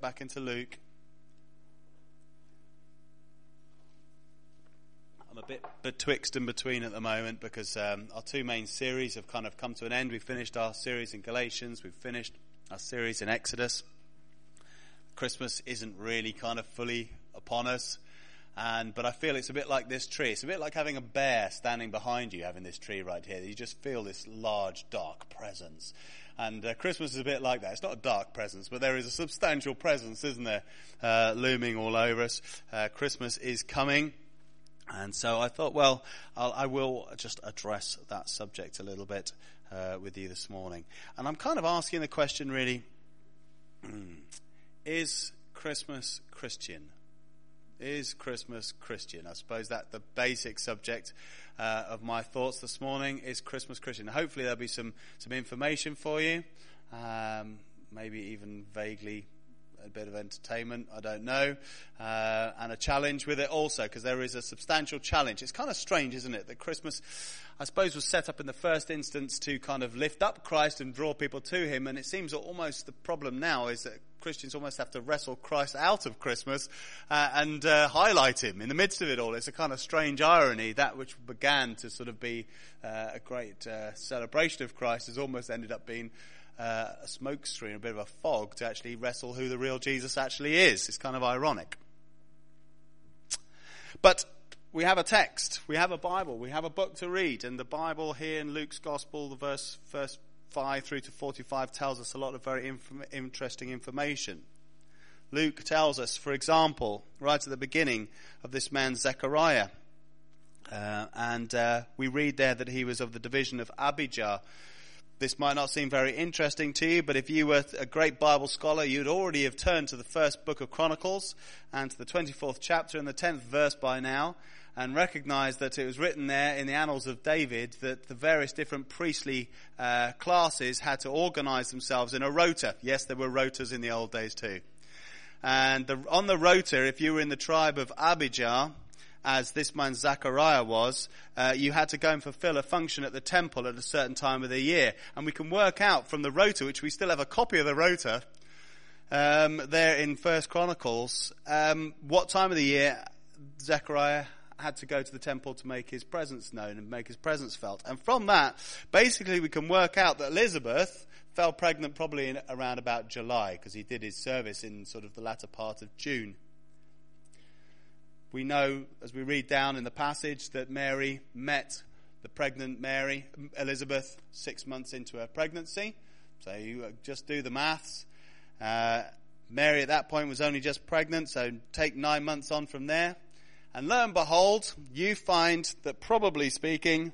back into Luke. I'm a bit betwixt and between at the moment because our two main series have kind of come to an end. We've finished our series in Galatians. We've finished our series in Exodus. Christmas isn't really kind of fully upon us. But I feel it's a bit like this tree. It's a bit like having a bear standing behind you, having this tree right here. You just feel this large, dark presence. And Christmas is a bit like that. It's not a dark presence, but there is a substantial presence, isn't there, looming all over us. Christmas is coming. And so I thought, well, I will just address that subject a little bit with you this morning. And I'm kind of asking the question, really, is Christmas Christian? Is Christmas Christian? I suppose that's the basic subject of my thoughts this morning. Is Christmas Christian? Hopefully there'll be some information for you, maybe even vaguely a bit of entertainment, I don't know, and a challenge with it also, because there is a substantial challenge. It's kind of strange, isn't it, that Christmas, I suppose, was set up in the first instance to kind of lift up Christ and draw people to him, and it seems that almost the problem now is that Christians almost have to wrestle Christ out of Christmas and highlight him in the midst of it all. It's a kind of strange irony. That which began to sort of be a great celebration of Christ has almost ended up being a smoke screen, a bit of a fog to actually wrestle who the real Jesus actually is. It's kind of ironic. But we have a text, we have a Bible, we have a book to read, and the Bible here in Luke's Gospel, the verse 5 through to 45 tells us a lot of very interesting information. Luke tells us, for example, right at the beginning of this man Zechariah, and we read there that he was of the division of Abijah. This might not seem very interesting to you, but if you were a great Bible scholar, you'd already have turned to the first book of Chronicles and to the 24th chapter and the 10th verse by now, and recognized that it was written there in the annals of David that the various different priestly classes had to organize themselves in a rota. Yes, there were rotas in the old days too. And on the rota, if you were in the tribe of Abijah, as this man Zechariah was, you had to go and fulfill a function at the temple at a certain time of the year. And we can work out from the rota, which we still have a copy of the rota, there in First Chronicles, what time of the year Zechariah had to go to the temple to make his presence known and make his presence felt. And from that, basically we can work out that Elizabeth fell pregnant probably in around about July, because he did his service in sort of the latter part of June. We know, as we read down in the passage, that Mary met the pregnant Elizabeth 6 months into her pregnancy. So you just do the maths. Mary at that point was only just pregnant, so take 9 months on from there. And lo and behold, you find that, probably speaking,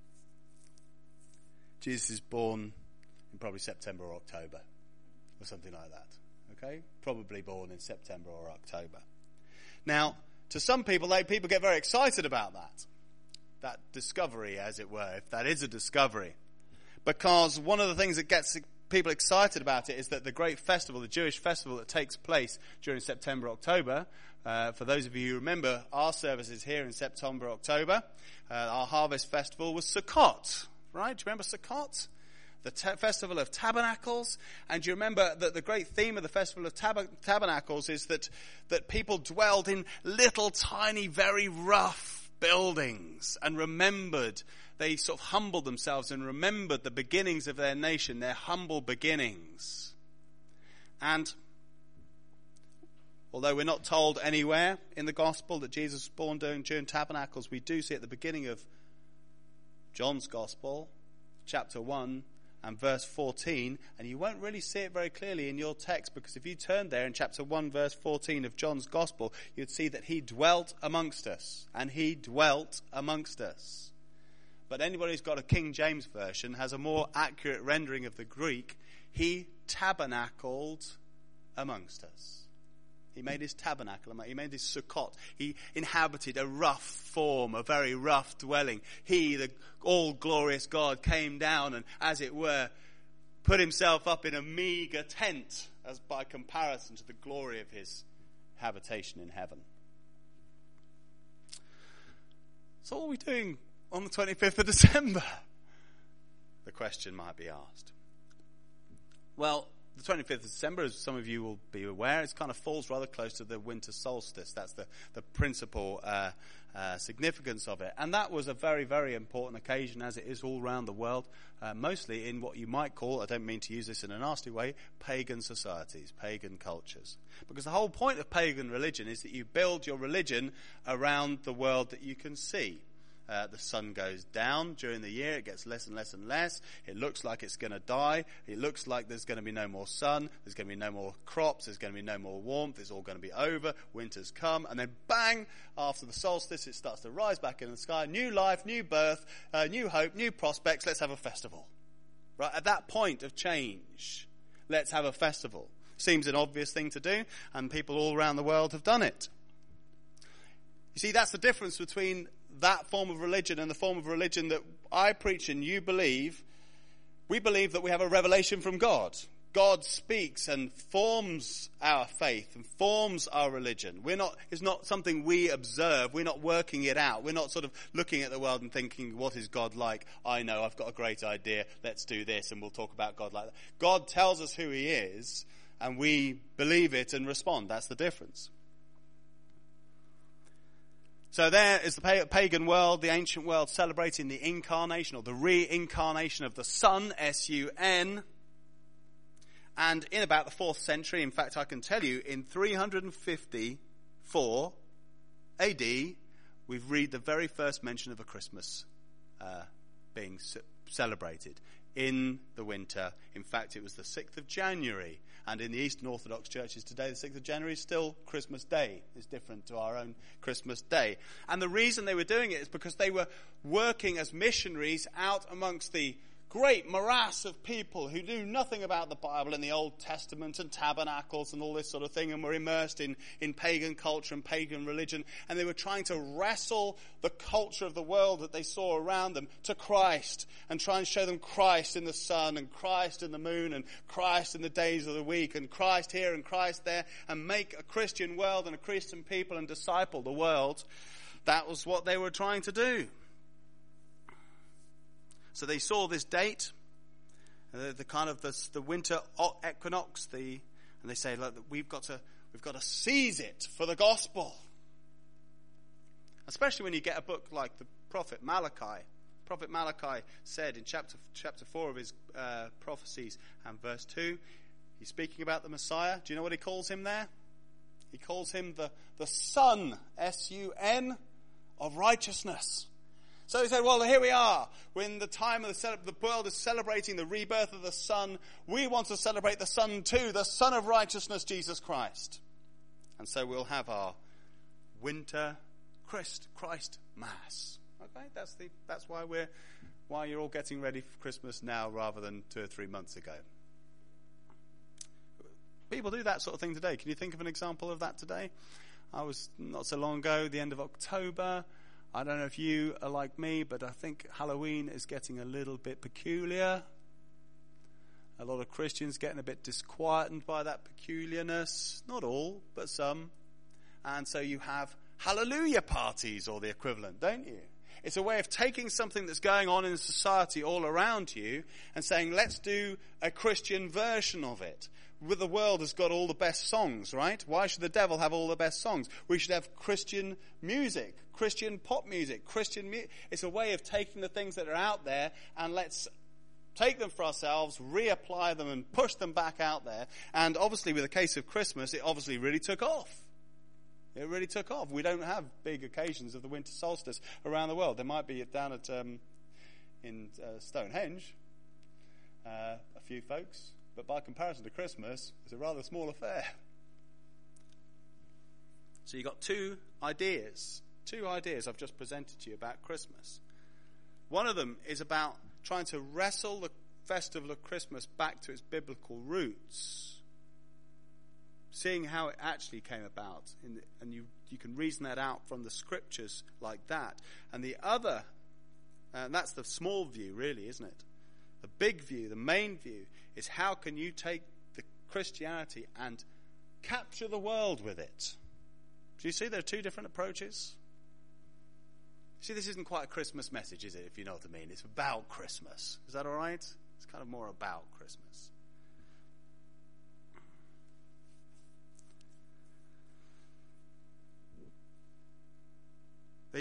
Jesus is born in probably September or October, or something like that. Okay? Probably born in September or October. Now, to some people, people get very excited about that discovery, as it were, if that is a discovery. Because one of the things that gets people excited about it is that the great festival, the Jewish festival that takes place during September, October, for those of you who remember our services here in September, October, our harvest festival was Sukkot, right? Do you remember Sukkot? The Festival of Tabernacles. And do you remember that the great theme of the Festival of Tabernacles is that people dwelled in little tiny, very rough buildings and remembered, they sort of humbled themselves and remembered the beginnings of their nation, their humble beginnings. And although we're not told anywhere in the Gospel that Jesus was born during Tabernacles, we do see at the beginning of John's Gospel, chapter 1, and verse 14, and you won't really see it very clearly in your text, because if you turn there in chapter 1, verse 14 of John's Gospel, you'd see that he dwelt amongst us, and he dwelt amongst us. But anybody who's got a King James version has a more accurate rendering of the Greek. He tabernacled amongst us. He made his tabernacle, he made his Sukkot. He inhabited a rough form, a very rough dwelling. He, the all-glorious God, came down and, as it were, put himself up in a meager tent as by comparison to the glory of his habitation in heaven. So what are we doing on the 25th of December? The question might be asked. Well, the 25th of December, as some of you will be aware, it kind of falls rather close to the winter solstice. That's the principal significance of it. And that was a very, very important occasion, as it is all around the world, mostly in what you might call, I don't mean to use this in a nasty way, pagan societies, pagan cultures. Because the whole point of pagan religion is that you build your religion around the world that you can see. The sun goes down during the year. It gets less and less and less. It looks like it's going to die. It looks like there's going to be no more sun. There's going to be no more crops. There's going to be no more warmth. It's all going to be over. Winter's come. And then bang, after the solstice, it starts to rise back in the sky. New life, new birth, new hope, new prospects. Let's have a festival. Right? At that point of change, let's have a festival. Seems an obvious thing to do, and people all around the world have done it. You see, that's the difference between that form of religion and the form of religion that I preach and you believe. We believe that we have a revelation from God. God speaks and forms our faith and forms our religion. It's not something we observe. We're not working it out. We're not sort of looking at the world and thinking, what is God like? I know, I've got a great idea. Let's do this and we'll talk about God like that. God tells us who he is and we believe it and respond. That's the difference. So there is the pagan world, the ancient world, celebrating the incarnation or the reincarnation of the Son, S-U-N. And in about the 4th century, in fact, I can tell you, in 354 AD, we read the very first mention of a Christmas being celebrated in the winter. In fact, it was the 6th of January. And in the Eastern Orthodox churches today, the 6th of January is still Christmas Day. It's different to our own Christmas Day. And the reason they were doing it is because they were working as missionaries out amongst the great morass of people who knew nothing about the Bible and the Old Testament and tabernacles and all this sort of thing, and were immersed in pagan culture and pagan religion. And they were trying to wrestle the culture of the world that they saw around them to Christ and try and show them Christ in the sun and Christ in the moon and Christ in the days of the week and Christ here and Christ there, and make a Christian world and a Christian people and disciple the world. That was what they were trying to do. So they saw this date, the kind of the winter equinox, and they say, look, we've got to seize it for the gospel. Especially when you get a book like the prophet Malachi. Prophet Malachi said in chapter 4 of his prophecies and verse 2, he's speaking about the Messiah. Do you know what he calls him there? He calls him the Son, S-U-N, of righteousness. So he said, well, here we are. When the time of the world is celebrating the rebirth of the Son, we want to celebrate the Son too, the Son of righteousness, Jesus Christ. And so we'll have our winter Christ Mass. Okay, that's why you're all getting ready for Christmas now rather than 2 or 3 months ago. People do that sort of thing today. Can you think of an example of that today? I was not so long ago, the end of October. I don't know if you are like me, but I think Halloween is getting a little bit peculiar. A lot of Christians getting a bit disquieted by that peculiarness. Not all, but some. And so you have hallelujah parties or the equivalent, don't you? It's a way of taking something that's going on in society all around you and saying, let's do a Christian version of it. The world has got all the best songs, right? Why should the devil have all the best songs? We should have Christian music, Christian pop music, It's a way of taking the things that are out there and let's take them for ourselves, reapply them and push them back out there. And obviously with the case of Christmas, it obviously really took off. It really took off. We don't have big occasions of the winter solstice around the world. There might be down at in Stonehenge, a few folks. But by comparison to Christmas, it's a rather small affair. So you've got two ideas I've just presented to you about Christmas. One of them is about trying to wrestle the festival of Christmas back to its biblical roots, seeing how it actually came about, and you can reason that out from the scriptures like that. And the other, and that's the small view really, isn't it? The big view, the main view, is how can you take the Christianity and capture the world with it? Do you see there are two different approaches? See, this isn't quite a Christmas message, is it, if you know what I mean? It's about Christmas. Is that all right? It's kind of more about Christmas.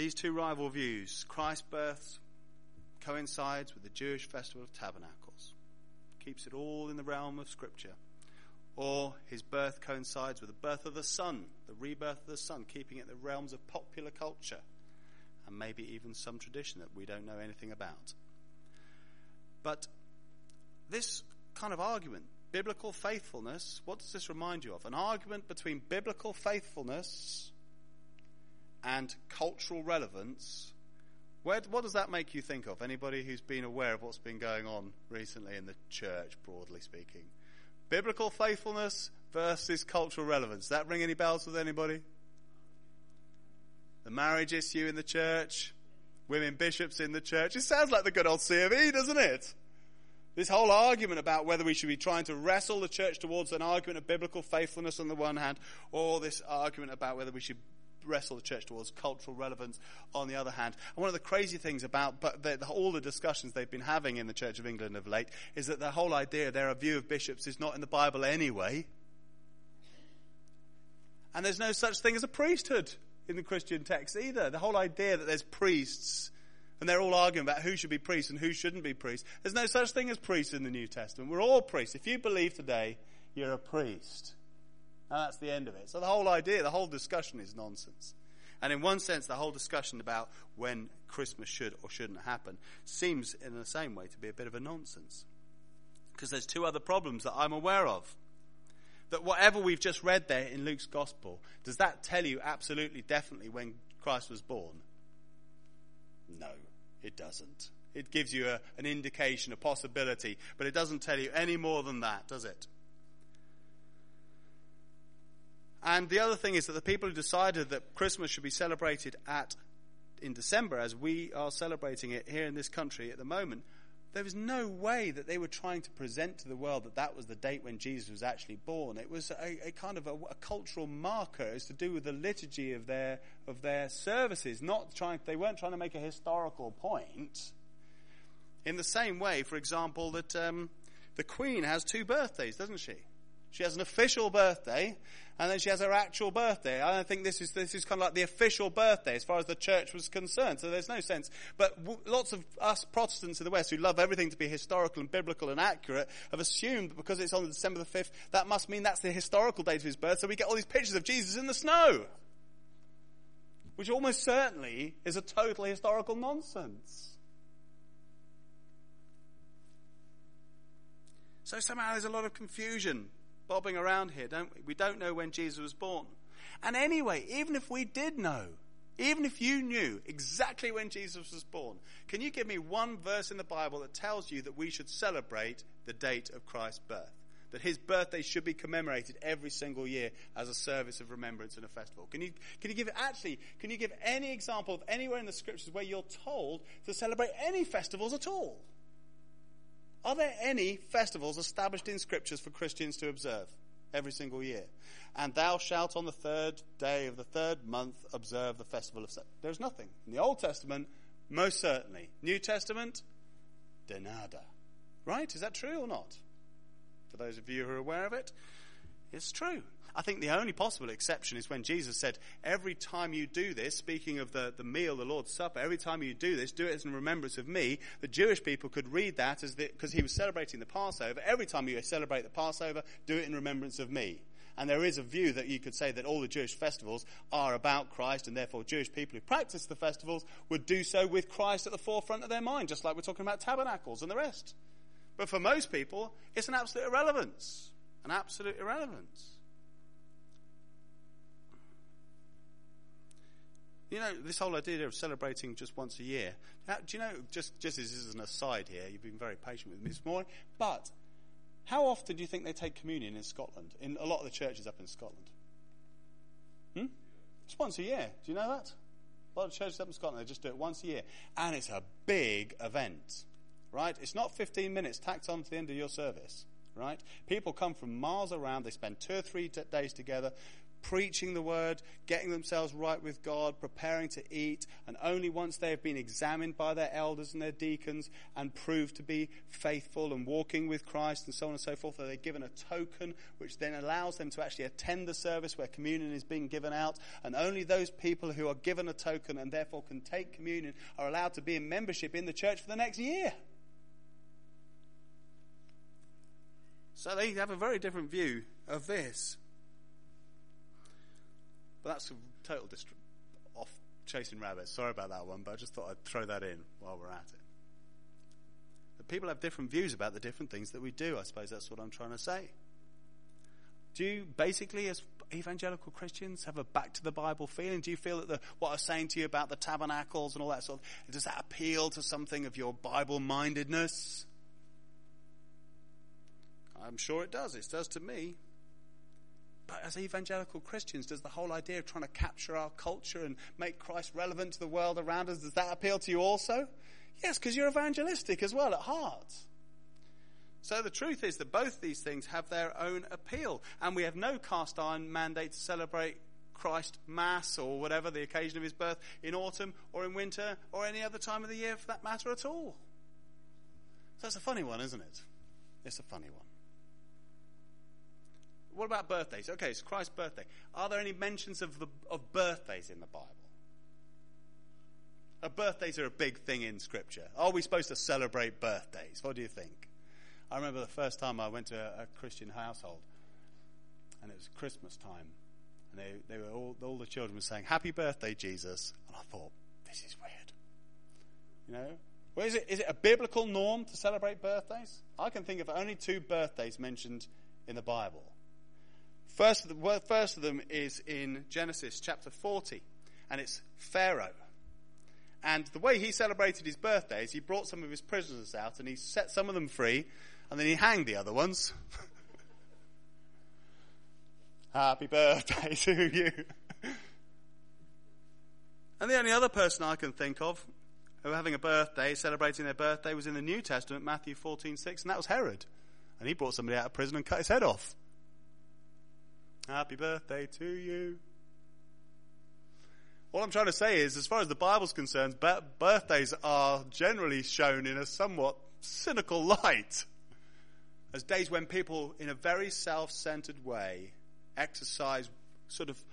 these two rival views, Christ's birth coincides with the Jewish festival of tabernacles, keeps it all in the realm of Scripture. Or his birth coincides with the birth of the Son, the rebirth of the Son, keeping it in the realms of popular culture, and maybe even some tradition that we don't know anything about. But this kind of argument, biblical faithfulness, what does this remind you of? An argument between biblical faithfulness and cultural relevance. What does that make you think of? Anybody who's been aware of what's been going on recently in the church, broadly speaking? Biblical faithfulness versus cultural relevance. Does that ring any bells with anybody? The marriage issue in the church, women bishops in the church. It sounds like the good old C.of.E., doesn't it? This whole argument about whether we should be trying to wrestle the church towards an argument of biblical faithfulness on the one hand, or this argument about whether we should wrestle the church towards cultural relevance on the other hand. And one of the crazy things about all the discussions they've been having in the Church of England of late is that the whole idea, their view of bishops, is not in the Bible anyway. And there's no such thing as a priesthood in the Christian text either. The whole idea that there's priests, and they're all arguing about who should be priests and who shouldn't be priests. There's no such thing as priests in the New Testament. We're all priests. If you believe today, you're a priest. And that's the end of it. So the whole idea, the whole discussion is nonsense. And in one sense, the whole discussion about when Christmas should or shouldn't happen seems, in the same way, to be a bit of a nonsense. Because there's two other problems that I'm aware of. That whatever we've just read there in Luke's Gospel, does that tell you absolutely, definitely when Christ was born? No, it doesn't. It gives you an indication, a possibility, but it doesn't tell you any more than that, does it? And the other thing is that the people who decided that Christmas should be celebrated in December, as we are celebrating it here in this country at the moment, there was no way that they were trying to present to the world that that was the date when Jesus was actually born. It was a kind of a cultural marker. It's to do with the liturgy of their services. They weren't trying to make a historical point. In the same way, for example, that the Queen has two birthdays, doesn't she? She has an official birthday, and then she has her actual birthday. I think this is kind of like the official birthday as far as the church was concerned. So there's no sense. But lots of us Protestants in the West who love everything to be historical and biblical and accurate have assumed that because it's on December the 5th, that must mean that's the historical date of his birth. So we get all these pictures of Jesus in the snow, which almost certainly is a total historical nonsense. So somehow there's a lot of confusion bobbing around here, don't we? We don't know when Jesus was born. And anyway, even if we did know, even if you knew exactly when Jesus was born, can you give me one verse in the Bible that tells you that we should celebrate the date of Christ's birth? That his birthday should be commemorated every single year as a service of remembrance and a festival. Can you give any example of anywhere in the scriptures where you're told to celebrate any festivals at all? Are there any festivals established in scriptures for Christians to observe every single year? And thou shalt on the 3rd day of the 3rd month observe the festival of September. There's nothing. In the Old Testament, most certainly. New Testament, de nada. Right? Is that true or not? For those of you who are aware of it, it's true. I think the only possible exception is when Jesus said, every time you do this, speaking of the meal, the Lord's Supper, every time you do this, do it as in remembrance of me. The Jewish people could read that because he was celebrating the Passover. Every time you celebrate the Passover, do it in remembrance of me. And there is a view that you could say that all the Jewish festivals are about Christ, and therefore Jewish people who practice the festivals would do so with Christ at the forefront of their mind, just like we're talking about tabernacles and the rest. But for most people, it's an absolute irrelevance. An absolute irrelevance. You know, this whole idea of celebrating just once a year. Do you know, just as this is an aside here, you've been very patient with me this morning, but how often do you think they take communion in Scotland, in a lot of the churches up in Scotland? It's once a year. Do you know that? A lot of churches up in Scotland, they just do it once a year. And it's a big event, right? It's not 15 minutes tacked on to the end of your service, right? People come from miles around. They spend 2 or 3 days together, preaching the word, getting themselves right with God, preparing to eat, and only once they have been examined by their elders and their deacons and proved to be faithful and walking with Christ and so on and so forth, are they given a token which then allows them to actually attend the service where communion is being given out, and only those people who are given a token and therefore can take communion are allowed to be in membership in the church for the next year. So they have a very different view of this. But that's a total off chasing rabbits. Sorry about that one, but I just thought I'd throw that in while we're at it. But people have different views about the different things that we do. I suppose that's what I'm trying to say. Do you, basically, as evangelical Christians, have a back to the Bible feeling? Do you feel that what I was saying to you about the tabernacles and all that sort of, does that appeal to something of your Bible-mindedness? I'm sure it does. It does to me. But as evangelical Christians, does the whole idea of trying to capture our culture and make Christ relevant to the world around us, does that appeal to you also? Yes, because you're evangelistic as well at heart. So the truth is that both these things have their own appeal. And we have no cast iron mandate to celebrate Christ Mass or whatever, the occasion of his birth, in autumn or in winter or any other time of the year for that matter at all. So it's a funny one, isn't it? It's a funny one. What about birthdays? Okay, it's Christ's birthday. Are there any mentions of birthdays in the Bible? Birthdays are a big thing in Scripture. Are we supposed to celebrate birthdays? What do you think? I remember the first time I went to a Christian household, and it was Christmas time, and they were all the children were saying, "Happy birthday, Jesus," and I thought, this is weird. You know, well, is it a biblical norm to celebrate birthdays? I can think of only 2 birthdays mentioned in the Bible. First of them is in Genesis chapter 40, and it's Pharaoh. And the way he celebrated his birthday is he brought some of his prisoners out and he set some of them free, and then he hanged the other ones. Happy birthday to you. And the only other person I can think of who were having a birthday, celebrating their birthday, was in the New Testament, Matthew 14:6, and that was Herod. And he brought somebody out of prison and cut his head off. Happy birthday to you. All I'm trying to say is, as far as the Bible's concerned, birthdays are generally shown in a somewhat cynical light as days when people, in a very self-centered way, exercise sort of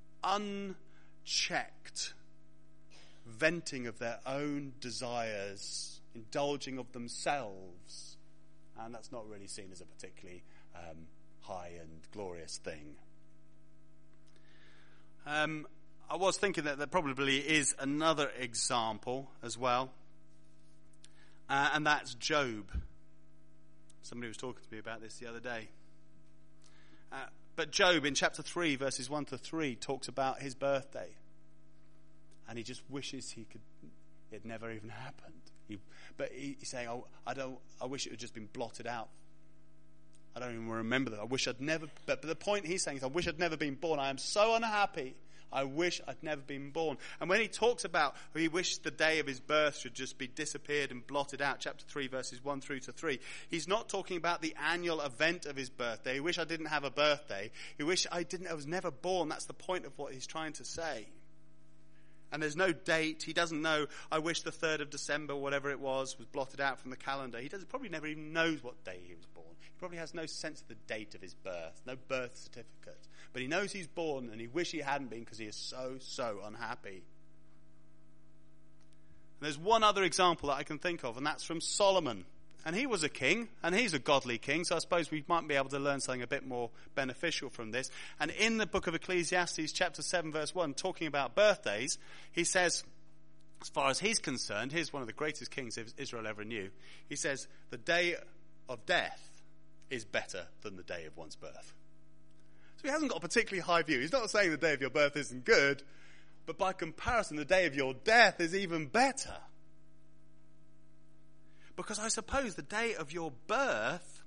unchecked venting of their own desires, indulging of themselves. And that's not really seen as a particularly high and glorious thing. I was thinking that there probably is another example as well, and that's Job. Somebody was talking to me about this the other day. But Job, in chapter 3, verses 1 to 3, talks about his birthday, and he just wishes it never even happened. He's saying, I wish it had just been blotted out. I don't even remember that. I wish I'd never... But the point he's saying is, I wish I'd never been born. I am so unhappy. I wish I'd never been born. And when he talks about he wished the day of his birth should just be disappeared and blotted out, chapter 3, verses 1 through to 3, he's not talking about the annual event of his birthday. He wish I didn't have a birthday. He wish I was never born. That's the point of what he's trying to say. And there's no date. He doesn't know, I wish the 3rd of December, whatever it was blotted out from the calendar. He probably never even knows what day he was born. He probably has no sense of the date of his birth, no birth certificate. But he knows he's born, and he wishes he hadn't been because he is so unhappy. And there's one other example that I can think of, and that's from Solomon. And he was a king, and he's a godly king, so I suppose we might be able to learn something a bit more beneficial from this. And in the book of Ecclesiastes, chapter 7, verse 1, talking about birthdays, he says, as far as he's concerned, here's one of the greatest kings Israel ever knew. He says, the day of death is better than the day of one's birth. So he hasn't got a particularly high view. He's not saying the day of your birth isn't good, but by comparison, the day of your death is even better. Because I suppose the day of your birth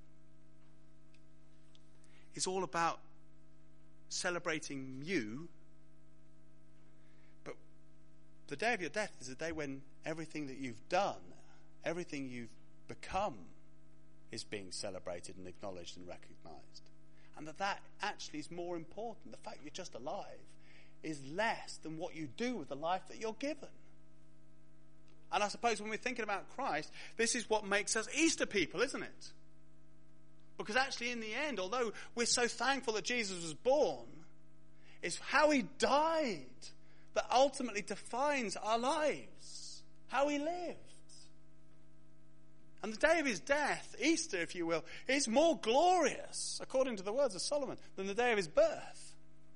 is all about celebrating you. But the day of your death is a day when everything that you've done, everything you've become, is being celebrated and acknowledged and recognized. And that actually is more important. The fact you're just alive is less than what you do with the life that you're given. And I suppose when we're thinking about Christ, this is what makes us Easter people, isn't it? Because actually in the end, although we're so thankful that Jesus was born, it's how he died that ultimately defines our lives, how he lived. And the day of his death, Easter if you will, is more glorious, according to the words of Solomon, than the day of his birth.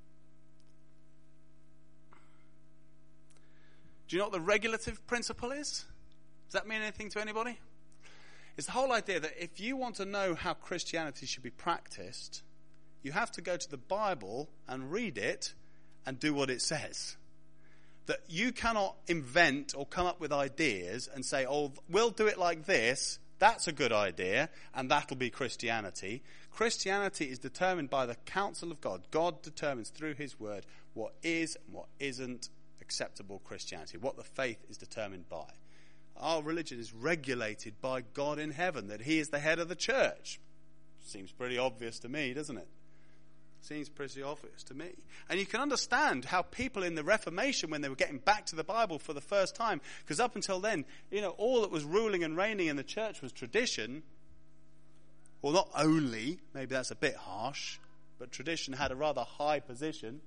Do you know what the regulative principle is? Does that mean anything to anybody? It's the whole idea that if you want to know how Christianity should be practiced, you have to go to the Bible and read it and do what it says. That you cannot invent or come up with ideas and say, oh, we'll do it like this, that's a good idea, and that'll be Christianity. Christianity is determined by the counsel of God. God determines through his word what is and what isn't acceptable Christianity, what the faith is determined by. Our religion is regulated by God in heaven, that he is the head of the church. Seems pretty obvious to me, doesn't it? Seems pretty obvious to me. And you can understand how people in the Reformation, when they were getting back to the Bible for the first time, because up until then, all that was ruling and reigning in the church was tradition. Well, not only, maybe that's a bit harsh, but tradition had a rather high position.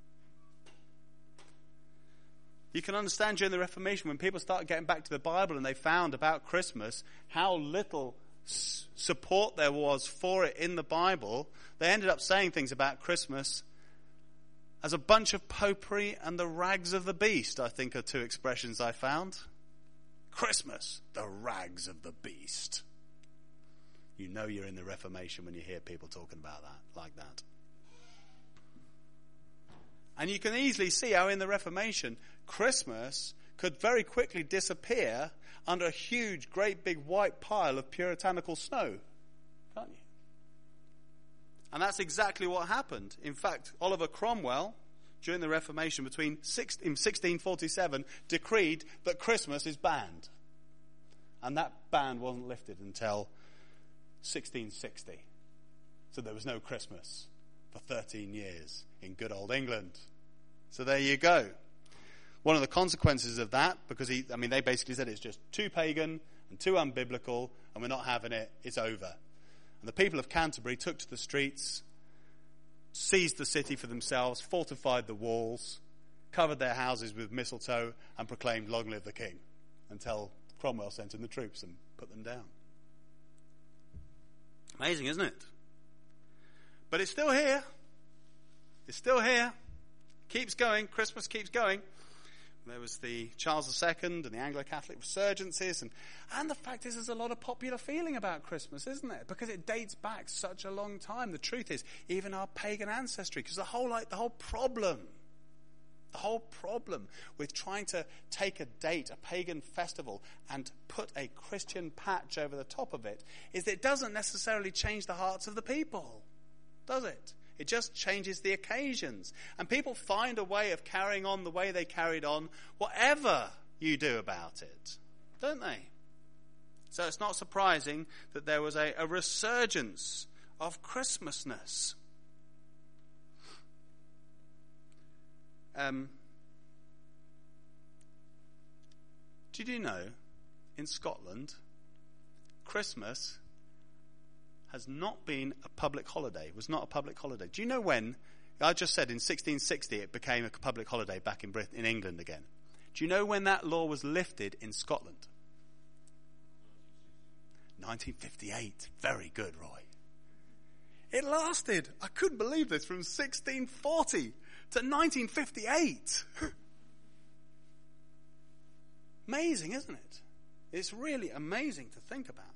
You can understand during the Reformation, when people started getting back to the Bible and they found about Christmas how little support there was for it in the Bible, they ended up saying things about Christmas as a bunch of popery and the rags of the beast, I think are two expressions I found. Christmas, the rags of the beast. You know you're in the Reformation when you hear people talking about that, like that. And you can easily see how in the Reformation, Christmas could very quickly disappear under a huge, great big white pile of puritanical snow. Can't you? And that's exactly what happened. In fact, Oliver Cromwell, during the Reformation in 1647, decreed that Christmas is banned. And that ban wasn't lifted until 1660. So there was no Christmas for 13 years in good old England. So there you go. One of the consequences of that, because they basically said it's just too pagan and too unbiblical, and we're not having it, it's over. And the people of Canterbury took to the streets, seized the city for themselves, fortified the walls, covered their houses with mistletoe, and proclaimed, "Long live the King," until Cromwell sent in the troops and put them down. Amazing, isn't it? But it's still here. It's still here. Keeps going. Christmas keeps going. There was the Charles II and the Anglo-Catholic resurgences. And the fact is, there's a lot of popular feeling about Christmas, isn't there? Because it dates back such a long time. The truth is, even our pagan ancestry, because the whole problem with trying to take a date, a pagan festival, and put a Christian patch over the top of it, is that it doesn't necessarily change the hearts of the people, does it? It just changes the occasions. And people find a way of carrying on the way they carried on, whatever you do about it, don't they? So it's not surprising that there was a resurgence of Christmasness. Did you know, in Scotland, Christmas has not been a public holiday, was not a public holiday. Do you know when? I just said in 1660 it became a public holiday back in Britain, in England again. Do you know when that law was lifted in Scotland? 1958. Very good, Roy. It lasted, I couldn't believe this, from 1640 to 1958. Amazing, isn't it? It's really amazing to think about.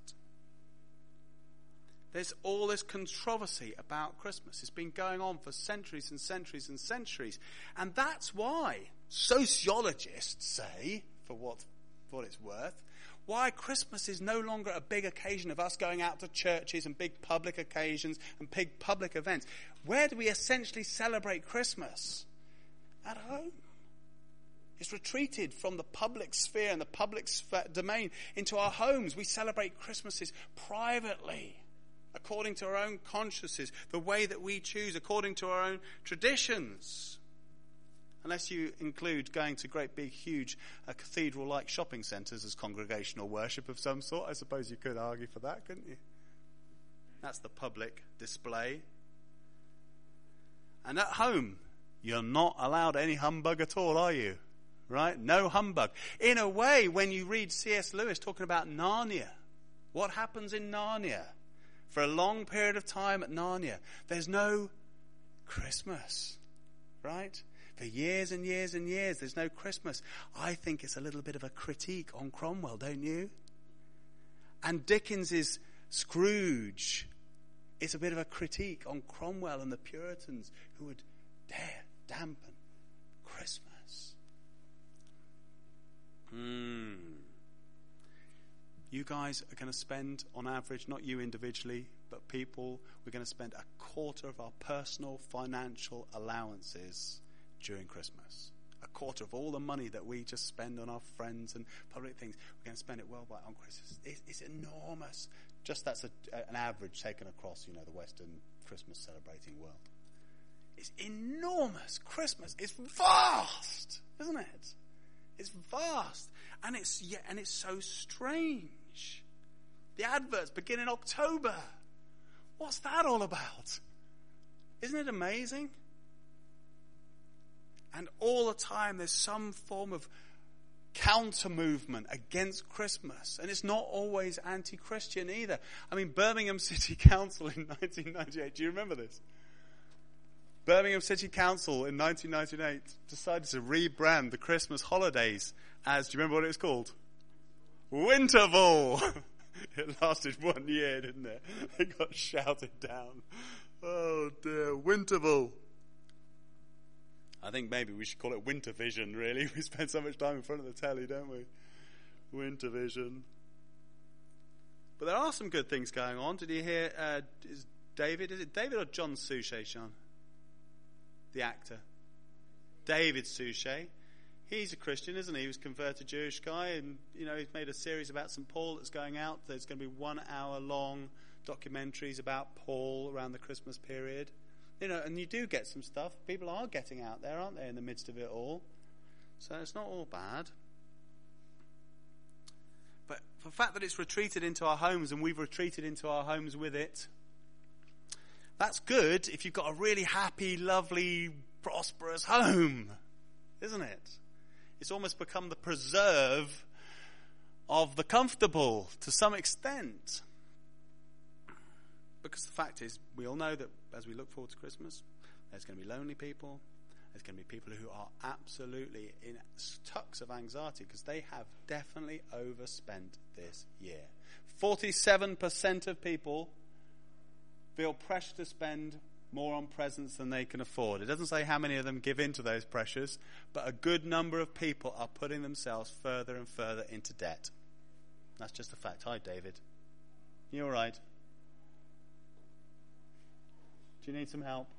There's all this controversy about Christmas. It's been going on for centuries and centuries and centuries. And that's why sociologists say, for what it's worth, why Christmas is no longer a big occasion of us going out to churches and big public occasions and big public events. Where do we essentially celebrate Christmas? At home. It's retreated from the public sphere and the public domain into our homes. We celebrate Christmases privately, according to our own consciences, the way that we choose, according to our own traditions. Unless you include going to great big, huge cathedral-like shopping centres as congregational worship of some sort. I suppose you could argue for that, couldn't you? That's the public display. And at home, you're not allowed any humbug at all, are you? Right? No humbug. In a way, when you read C.S. Lewis talking about Narnia, what happens in Narnia? For a long period of time at Narnia, there's no Christmas. Right? For years and years and years, there's no Christmas. I think it's a little bit of a critique on Cromwell, don't you? And Dickens's Scrooge is a bit of a critique on Cromwell and the Puritans who would dare dampen Christmas. You guys are going to spend, on average, not you individually, but people, we're going to spend a quarter of our personal financial allowances during Christmas. A quarter of all the money that we just spend on our friends and public things, we're going to spend it worldwide on Christmas. It's enormous. Just that's an average taken across, the Western Christmas celebrating world. It's enormous. Christmas is vast, isn't it? It's vast, and it's so strange. The adverts begin in October. What's that all about? Isn't it amazing? And all the time there's some form of counter-movement against Christmas. And it's not always anti-Christian either. I mean, Birmingham City Council in 1998, do you remember this? Birmingham City Council in 1998 decided to rebrand the Christmas holidays as, do you remember what it was called? Winterval! It lasted 1 year, didn't it? It got shouted down. Oh dear, Winterval. I think maybe we should call it Winter Vision, really. We spend so much time in front of the telly, don't we? Winter Vision. But there are some good things going on. Did you hear, is it David or John Suchet, Sean? The actor. David Suchet. He's a Christian, isn't he? He was a converted Jewish guy, and, he's made a series about St. Paul that's going out. There's going to be 1 hour long documentaries about Paul around the Christmas period. And you do get some stuff. People are getting out there, aren't they, in the midst of it all? So it's not all bad. But the fact that it's retreated into our homes and we've retreated into our homes with it, that's good if you've got a really happy, lovely, prosperous home, isn't it? It's almost become the preserve of the comfortable to some extent. Because the fact is, we all know that as we look forward to Christmas, there's going to be lonely people. There's going to be people who are absolutely in tucks of anxiety because they have definitely overspent this year. 47% of people feel pressure to spend more on presents than they can afford. It doesn't say how many of them give in to those pressures, but a good number of people are putting themselves further and further into debt. That's just a fact. Hi, David. You all right? Do you need some help?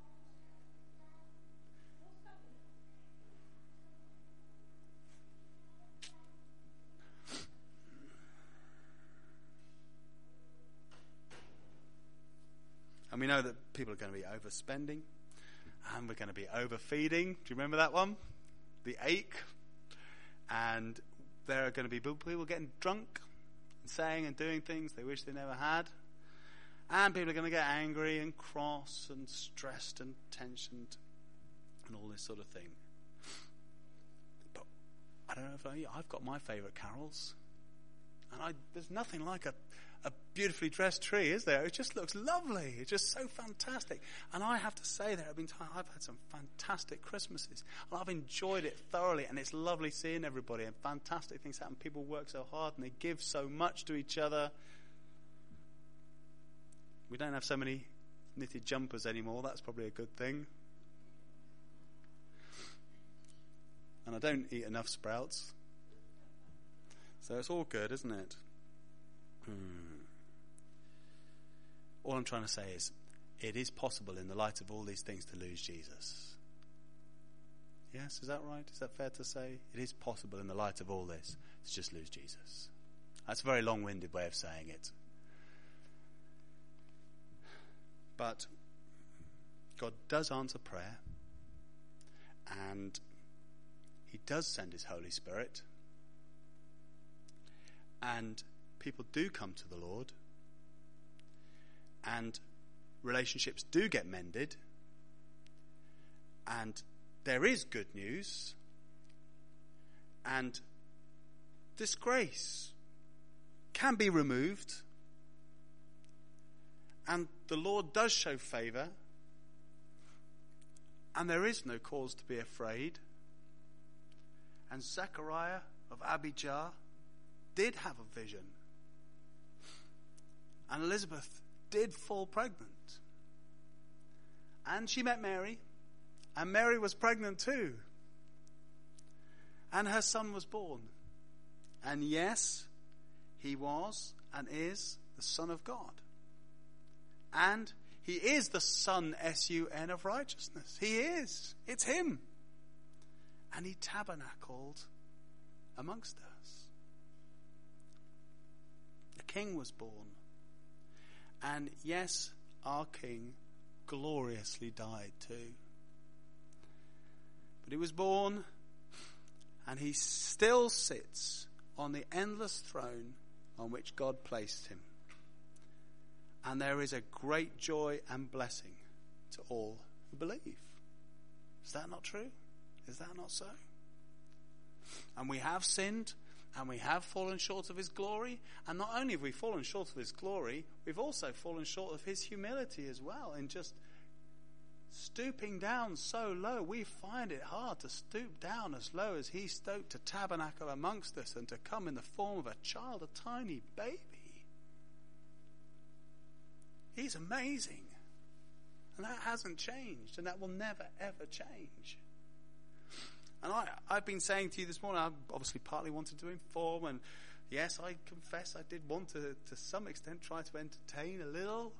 And we know that people are going to be overspending and we're going to be overfeeding. Do you remember that one? The ache. And there are going to be people getting drunk and saying and doing things they wish they never had. And people are going to get angry and cross and stressed and tensioned and all this sort of thing. But I don't know if I've got my favourite carols. And there's nothing like a beautifully dressed tree, is there? It just looks lovely. It's just so fantastic. And I have to say there have been times I've had some fantastic Christmases. And I've enjoyed it thoroughly. And it's lovely seeing everybody. And fantastic things happen. People work so hard and they give so much to each other. We don't have so many knitted jumpers anymore. That's probably a good thing. And I don't eat enough sprouts. So it's all good, isn't it? All I'm trying to say is, it is possible in the light of all these things to lose Jesus. Yes, is that right? Is that fair to say? It is possible in the light of all this to just lose Jesus. That's a very long-winded way of saying it. But God does answer prayer, and he does send his Holy Spirit, and people do come to the Lord, and relationships do get mended, and there is good news, and disgrace can be removed, and the Lord does show favour, and there is no cause to be afraid. And Zechariah of Abijah did have a vision, and Elizabeth did fall pregnant, and she met Mary, and Mary was pregnant too, and her son was born, and yes, he was and is the Son of God, and he is the Son, S-U-N, of righteousness. He is. It's him. And he tabernacled amongst us. The King was born. And yes, our King gloriously died too. But he was born, and he still sits on the endless throne on which God placed him. And there is a great joy and blessing to all who believe. Is that not true? Is that not so? And we have sinned, and we have fallen short of his glory. And not only have we fallen short of his glory, we've also fallen short of his humility as well, in just stooping down so low. We find it hard to stoop down as low as he stooped to tabernacle amongst us and to come in the form of a child, a tiny baby. He's amazing. And that hasn't changed, and that will never, ever change. And I've been saying to you this morning, I obviously partly wanted to inform, and yes, I confess I did want to some extent, try to entertain a little.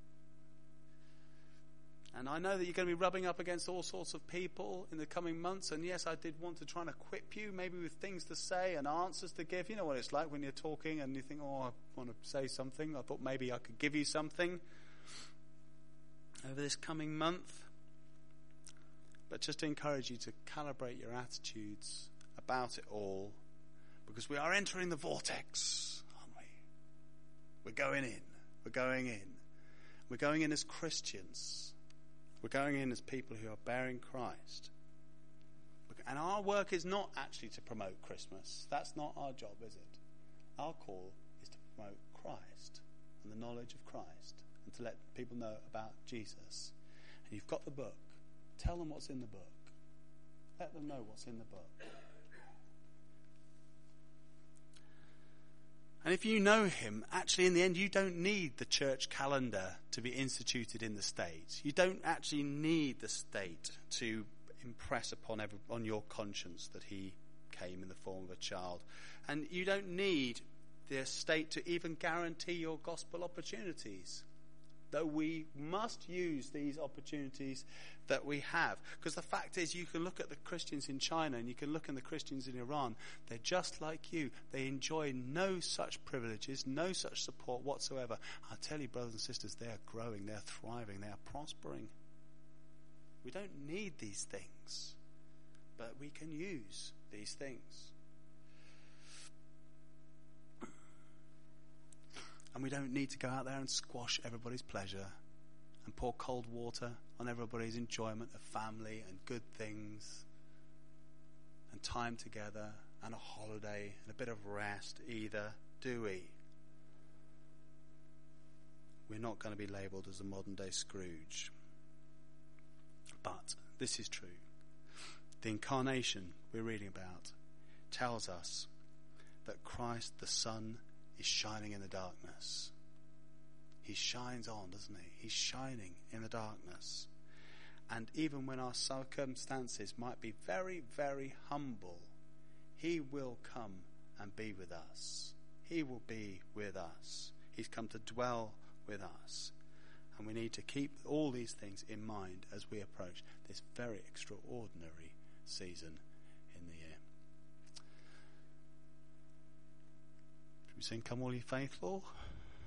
And I know that you're going to be rubbing up against all sorts of people in the coming months, and yes, I did want to try and equip you, maybe with things to say and answers to give. You know what it's like when you're talking and you think, oh, I want to say something. I thought maybe I could give you something over this coming month. But just to encourage you to calibrate your attitudes about it all, because we are entering the vortex, aren't we? We're going in. We're going in. We're going in as Christians. We're going in as people who are bearing Christ. And our work is not actually to promote Christmas. That's not our job, is it? Our call is to promote Christ and the knowledge of Christ, and to let people know about Jesus. And you've got the book. Tell them what's in the book. Let them know what's in the book. And if you know him, actually in the end you don't need the church calendar to be instituted in the state. You don't actually need the state to impress on your conscience that he came in the form of a child. And you don't need the state to even guarantee your gospel opportunities. Though we must use these opportunities that we have. Because the fact is, you can look at the Christians in China and you can look at the Christians in Iran. They're just like you. They enjoy no such privileges, no such support whatsoever. I tell you, brothers and sisters, they are growing, they are thriving, they are prospering. We don't need these things, but we can use these things. And we don't need to go out there and squash everybody's pleasure and pour cold water on everybody's enjoyment of family and good things and time together and a holiday and a bit of rest either, do we? We're not going to be labelled as a modern day Scrooge. But this is true. The incarnation we're reading about tells us that Christ the Son is shining in the darkness. He shines on, doesn't he? He's shining in the darkness. And even when our circumstances might be very, very humble, he will come and be with us. He will be with us. He's come to dwell with us. And we need to keep all these things in mind as we approach this very extraordinary season in the year. Should we sing Come All Ye Faithful?